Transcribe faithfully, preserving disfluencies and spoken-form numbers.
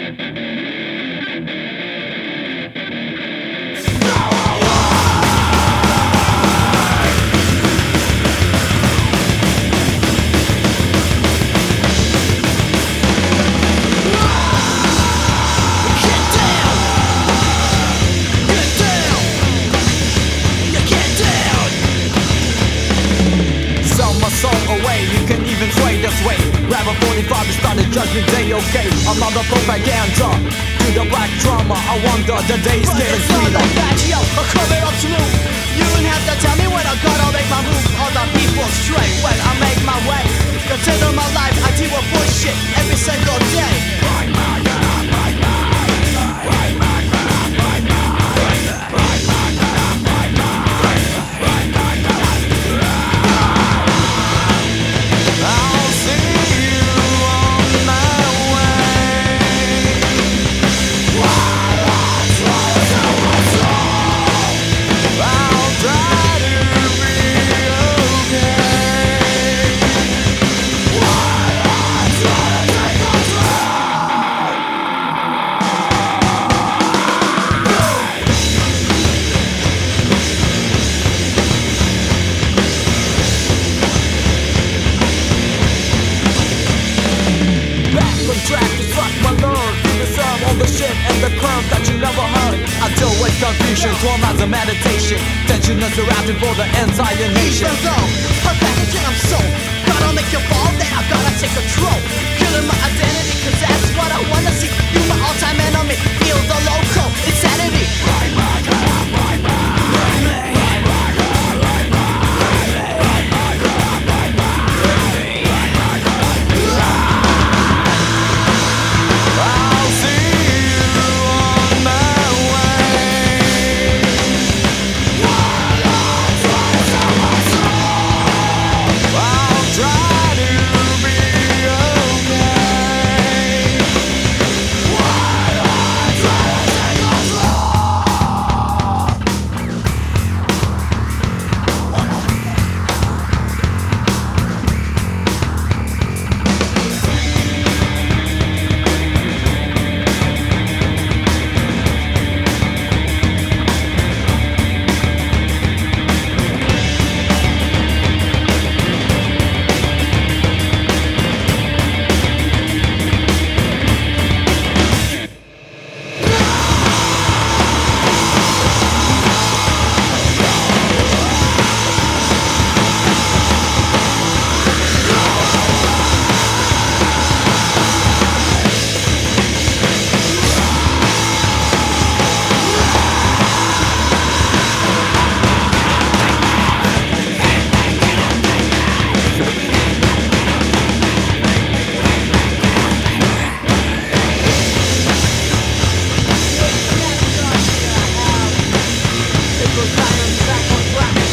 Judgment Day, okay, I'm not the propaganda. To the black drama, I wonder the days getting sweeter. Back, yo, I'll come it up to move. You don't have to tell me when I gotta make my move. All the people straight when I make my way. Consider my life, I deal with bullshit every single day. Confusion, torment and meditation. Tension is erupting for the entire nation. Even though I'm back again, I'm so gotta make you fall, then I gotta take control. Killing my identity, cause that's what I wanna see. You my all-time enemy, feel the local insanity. Right back, right back, right back. Back on track.